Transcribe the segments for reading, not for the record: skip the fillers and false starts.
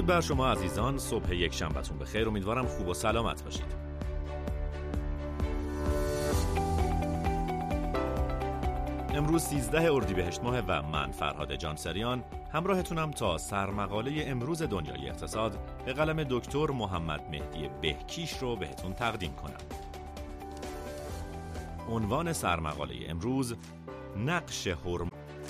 درود بر شما عزیزان، صبح یک شنبهتون بخیر. امیدوارم خوب و سلامت باشید. امروز 13 اردیبهشت ماه و من فرهاد جانسریان همراهتونم تا سرمقاله امروز دنیای اقتصاد به قلم دکتر محمد مهدی بهکیش رو بهتون تقدیم کنم. عنوان سرمقاله امروز نقش هرمز.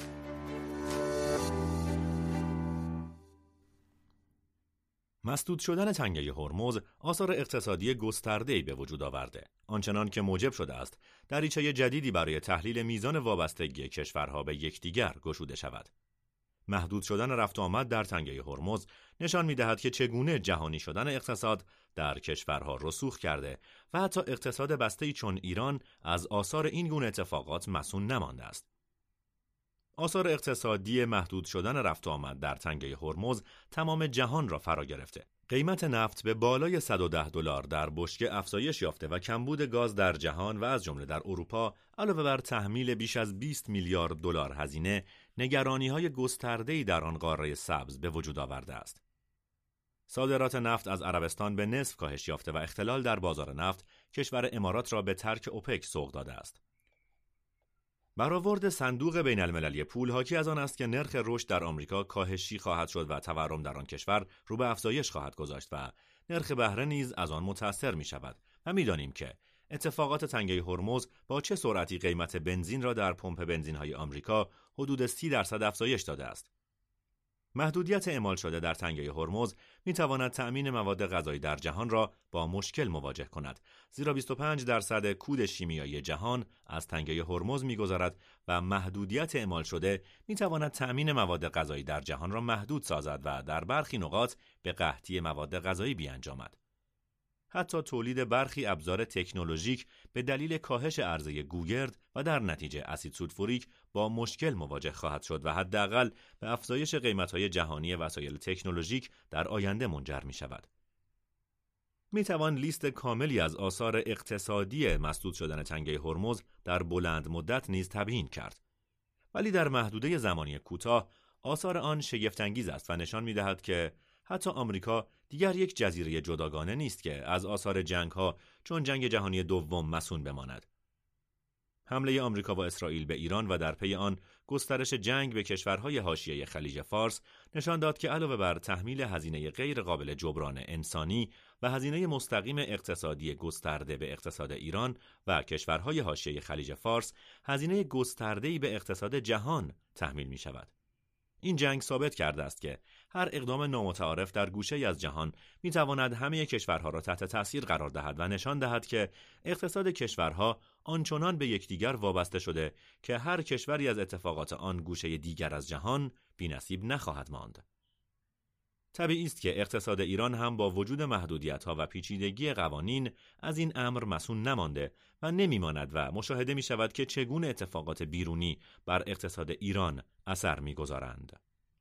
مسدود شدن تنگه هرمز آثار اقتصادی گسترده‌ای به وجود آورده، آنچنان که موجب شده است دریچه جدیدی برای تحلیل میزان وابستگی کشورها به یکدیگر گشوده شود. محدود شدن رفت و آمد در تنگه هرمز نشان می‌دهد که چگونه جهانی شدن اقتصاد در کشورها رسوخ کرده و حتی اقتصاد بسته‌ای چون ایران از آثار این گونه اتفاقات مصون نمانده است. آثار اقتصادی محدود شدن رفت و آمد در تنگه هرمز تمام جهان را فرا گرفته. قیمت نفت به بالای $110 در بشکه افزایش یافته و کمبود گاز در جهان و از جمله در اروپا علاوه بر تحمیل بیش از $20 میلیارد هزینه، نگرانی‌های گسترده‌ای در آن قاره سبز به وجود آورده است. صادرات نفت از عربستان به نصف کاهش یافته و اختلال در بازار نفت کشور امارات را به ترک اوپک سوق داده است. برآورد صندوق بین المللی پول حاکی از آن است که نرخ رشد در آمریکا کاهشی خواهد شد و تورم در آن کشور رو به افزایش خواهد گذاشت و نرخ بهره نیز از آن متأثر می شود و می دانیم که اتفاقات تنگه هرمز با چه سرعتی قیمت بنزین را در پمپ بنزین‌های آمریکا حدود 30% افزایش داده است. محدودیت اعمال شده در تنگه هرمز می تواند تأمین مواد غذایی در جهان را با مشکل مواجه کند، زیرا 25% کود شیمیایی جهان از تنگه هرمز می گذرد و محدودیت اعمال شده می تواند تأمین مواد غذایی در جهان را محدود سازد و در برخی نقاط به قحطی مواد غذایی بیانجامد. حتی تولید برخی ابزار تکنولوژیک به دلیل کاهش عرضه گوگرد و در نتیجه اسید سولفوریک با مشکل مواجه خواهد شد و حداقل به افزایش قیمت‌های جهانی وسایل تکنولوژیک در آینده منجر می‌شود. می‌توان لیست کاملی از آثار اقتصادی مسدود شدن تنگه هرمز در بلند مدت نیز تبیین کرد. ولی در محدوده زمانی کوتاه آثار آن شگفت‌انگیز است و نشان می‌دهد که حتی آمریکا دیگر یک جزیره جداگانه نیست که از آثار جنگ‌ها چون جنگ جهانی دوم مصون بماند. حمله آمریکا و اسرائیل به ایران و در پی آن گسترش جنگ به کشورهای حاشیه خلیج فارس نشان داد که علاوه بر تحمیل هزینه غیر قابل جبران انسانی و هزینه مستقیم اقتصادی گسترده به اقتصاد ایران و کشورهای حاشیه خلیج فارس، هزینه گسترده‌ای به اقتصاد جهان تحمیل می‌شود. این جنگ ثابت کرده است که هر اقدام نامتعارف در گوشه‌ای از جهان می‌تواند همه کشورها را تحت تأثیر قرار دهد و نشان دهد که اقتصاد کشورها آنچنان به یکدیگر وابسته شده که هر کشوری از اتفاقات آن گوشه دیگر از جهان بی‌نصیب نخواهد ماند. طبیعی است که اقتصاد ایران هم با وجود محدودیت‌ها و پیچیدگی قوانین از این امر مصون نمانده و نمی‌ماند و مشاهده می‌شود که چگونه اتفاقات بیرونی بر اقتصاد ایران اثر می‌گذارند.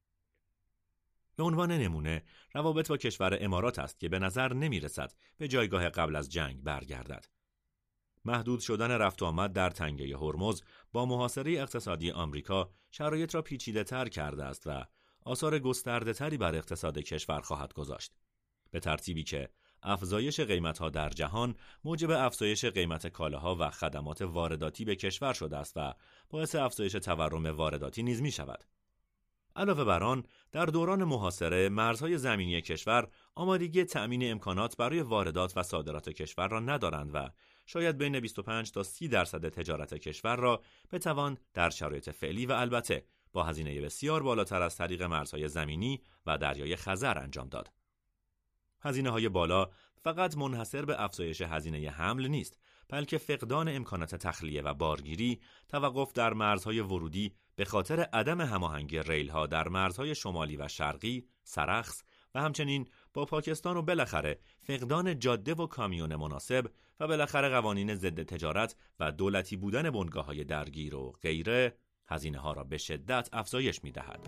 به عنوان نمونه، روابط با کشور امارات است که به نظر نمی‌رسد به جایگاه قبل از جنگ برگردد. محدود شدن رفت و آمد در تنگه هرمز با محاصره اقتصادی آمریکا شرایط را پیچیده‌تر کرده است و آثار گسترده‌تری بر اقتصاد کشور خواهد گذاشت، به ترتیبی که افزایش قیمت‌ها در جهان موجب افزایش قیمت کالاها و خدمات وارداتی به کشور شده است و باعث افزایش تورم وارداتی نیز می‌شود. علاوه بر آن، در دوران محاصره مرزهای زمینی کشور آمادگی تأمین امکانات برای واردات و صادرات کشور را ندارند و شاید بین 25 تا 30% تجارت کشور را بتوان در شرایط فعلی و البته با هزینه بسیار بالاتر از طریق مرزهای زمینی و دریای خزر انجام داد. هزینه‌های بالا فقط منحصر به افزایش هزینه حمل نیست، بلکه فقدان امکانات تخلیه و بارگیری، توقف در مرزهای ورودی به خاطر عدم هماهنگی ریل‌ها در مرزهای شمالی و شرقی، سرخس و همچنین با پاکستان و بالاخره فقدان جاده و کامیون مناسب و بالاخره قوانین ضد تجارت و دولتی بودن بنگاه‌های درگیر و غیره هزینه‌ها را به شدت افزایش می‌دهد.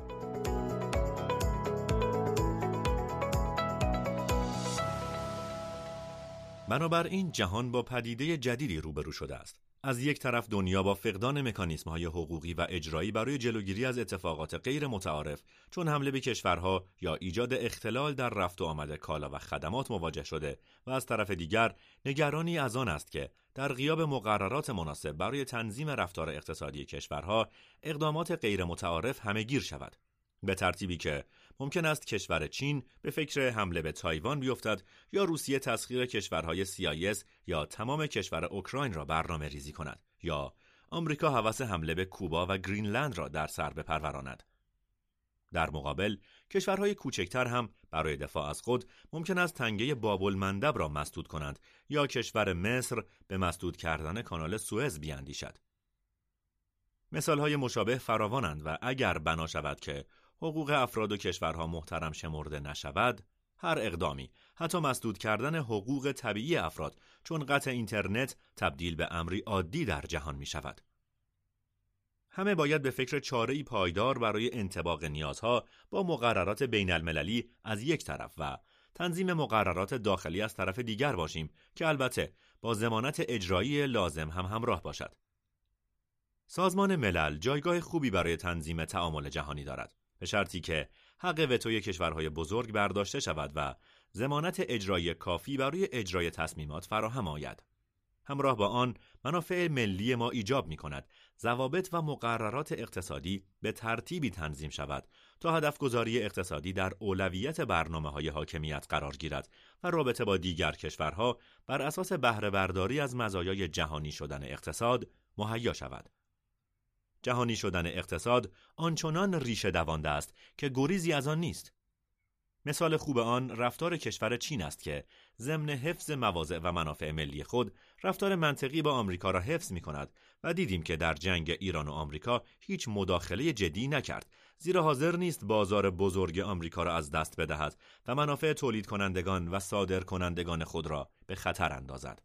بنابراین جهان با پدیده جدیدی روبرو شده است. از یک طرف دنیا با فقدان مکانیزم‌های حقوقی و اجرایی برای جلوگیری از اتفاقات غیر متعارف چون حمله به کشورها یا ایجاد اختلال در رفت و آمد کالا و خدمات مواجه شده و از طرف دیگر نگرانی از آن است که در غیاب مقررات مناسب برای تنظیم رفتار اقتصادی کشورها اقدامات غیر متعارف همه‌گیر شود، به ترتیبی که ممکن است کشور چین به فکر حمله به تایوان بیفتد یا روسیه تسخیر کشورهای CIS یا تمام کشور اوکراین را برنامه ریزی کند یا آمریکا هوس حمله به کوبا و گرینلند را در سر بپروراند. در مقابل کشورهای کوچکتر هم برای دفاع از خود ممکن است تنگه باب المندب را مسدود کنند یا کشور مصر به مسدود کردن کانال سوئز بیاندیشد. مثالهای مشابه فراوانند و اگر بنا شود که حقوق افراد و کشورها محترم شمرده نشود، هر اقدامی، حتی مسدود کردن حقوق طبیعی افراد چون قطع اینترنت تبدیل به امری عادی در جهان می شود. همه باید به فکر چاره‌ای پایدار برای انطباق نیازها با مقررات بین المللی از یک طرف و تنظیم مقررات داخلی از طرف دیگر باشیم که البته با ضمانت اجرایی لازم هم همراه باشد. سازمان ملل جایگاه خوبی برای تنظیم تعامل جهانی دارد، به شرطی که حق وتوی کشورهای بزرگ برداشته شود و ضمانت اجرایی کافی برای اجرای تصمیمات فراهم آید. همراه با آن منافع ملی ما ایجاب می کند ضوابط و مقررات اقتصادی به ترتیبی تنظیم شود تا هدفگذاری اقتصادی در اولویت برنامه‌های حاکمیت قرار گیرد و رابطه با دیگر کشورها بر اساس بهره برداری از مزایای جهانی شدن اقتصاد مهیا شود. جهانی شدن اقتصاد آنچنان ریشه دوانده است که گریزی از آن نیست. مثال خوب آن رفتار کشور چین است که ضمن حفظ مواضع و منافع ملی خود رفتار منطقی با آمریکا را حفظ می کند و دیدیم که در جنگ ایران و آمریکا هیچ مداخله جدی نکرد، زیرا حاضر نیست بازار بزرگ آمریکا را از دست بدهد و منافع تولید کنندگان و صادر کنندگان خود را به خطر اندازد.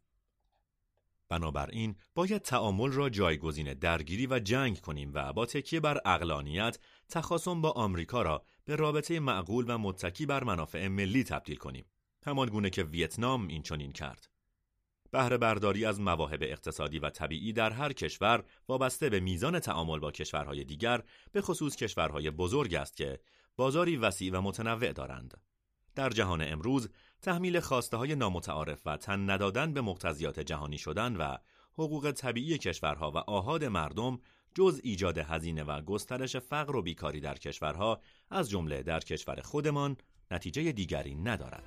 بنابراین باید تعامل را جایگزین درگیری و جنگ کنیم و با تکیه بر عقلانیت تخاصم با آمریکا را به رابطه معقول و متکی بر منافع ملی تبدیل کنیم، همان گونه که ویتنام این چنین کرد. بهره برداری از مواهب اقتصادی و طبیعی در هر کشور وابسته به میزان تعامل با کشورهای دیگر، به خصوص کشورهای بزرگ است که بازاری وسیع و متنوع دارند. در جهان امروز تحمیل خواسته‌های نامتعارف و تن ندادن به مقتضیات جهانی شدن و حقوق طبیعی کشورها و آحاد مردم جز ایجاد هزینه و گسترش فقر و بیکاری در کشورها از جمله در کشور خودمان نتیجه دیگری ندارد.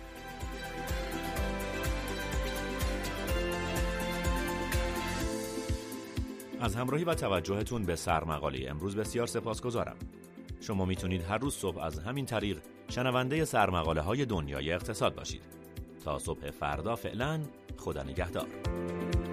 از همراهی و توجهتون به سرمقاله امروز بسیار سپاسگزارم. شما میتونید هر روز صبح از همین طریق شنونده سرمقاله‌های دنیای اقتصاد باشید. تا صبح فردا فعلا خدا نگهدار.